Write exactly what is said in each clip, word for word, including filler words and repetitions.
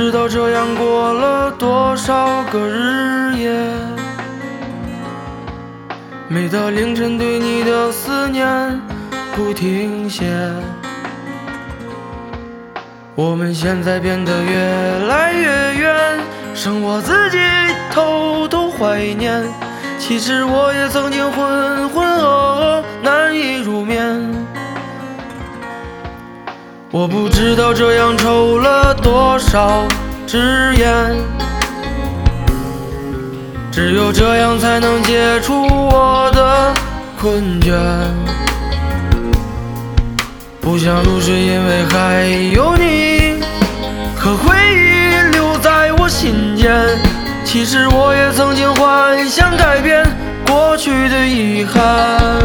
知道这样过了多少个日夜，每到凌晨对你的思念不停歇。我们现在变得越来越远，剩我自己偷偷怀念。其实我也曾经浑浑噩噩，难以入眠。我不知道这样抽了多少支烟，只有这样才能解除我的困倦。不想入睡，因为还有你和回忆留在我心间。其实我也曾经幻想改变过去的遗憾。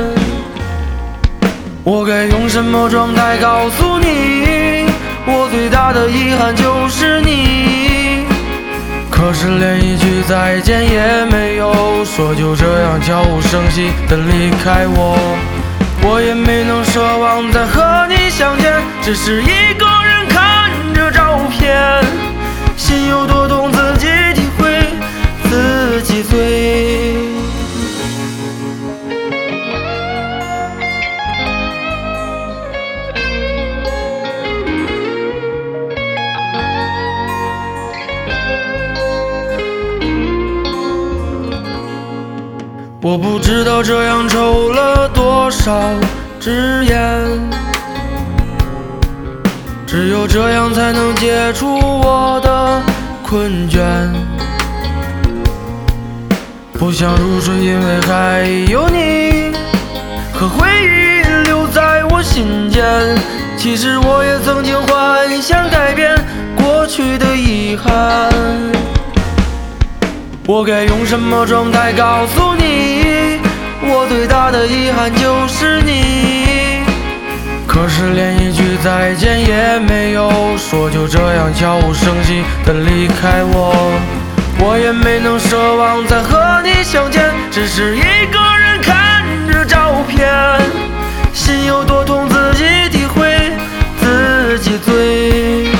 我该用什么状态告诉你，我最大的遗憾就是你。可是连一句再见也没有说，就这样悄无声息地离开我。我也没能奢望再和你相见，只是一个人看着照片，心有多痛自己体会，自己醉。我不知道这样抽了多少支烟，只有这样才能解除我的困倦。不想入睡，因为还有你和回忆留在我心间。其实我也曾经幻想改变过去的遗憾。我该用什么状态告诉你，我最大的遗憾就是你。可是连一句再见也没有说，就这样悄无声息地离开我。我也没能奢望再和你相见，只是一个人看着照片，心有多痛自己体会，自己醉。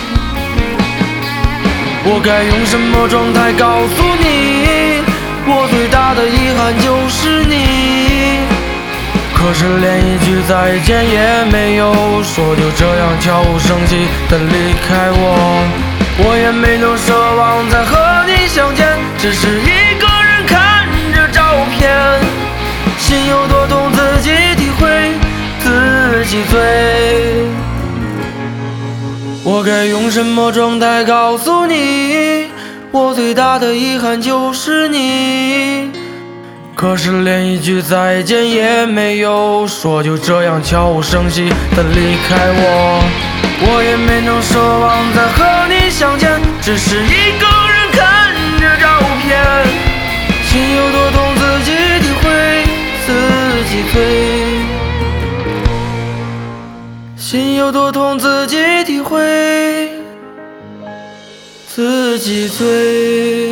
我该用什么状态告诉你，我最大的遗憾就是你。可是连一句再见也没有说，就这样悄无声息地离开我。我也没能奢望再和你相见，只是一个人看着照片，心有多痛自己体会，自己醉。我该用什么状态告诉你，我最大的遗憾就是你。可是连一句再见也没有说，就这样悄无声息地离开我。我也没能奢望再和你相见，只是一个人看着照片，心有多痛自己体会，自己醉。心有多痛自己体会，自己醉。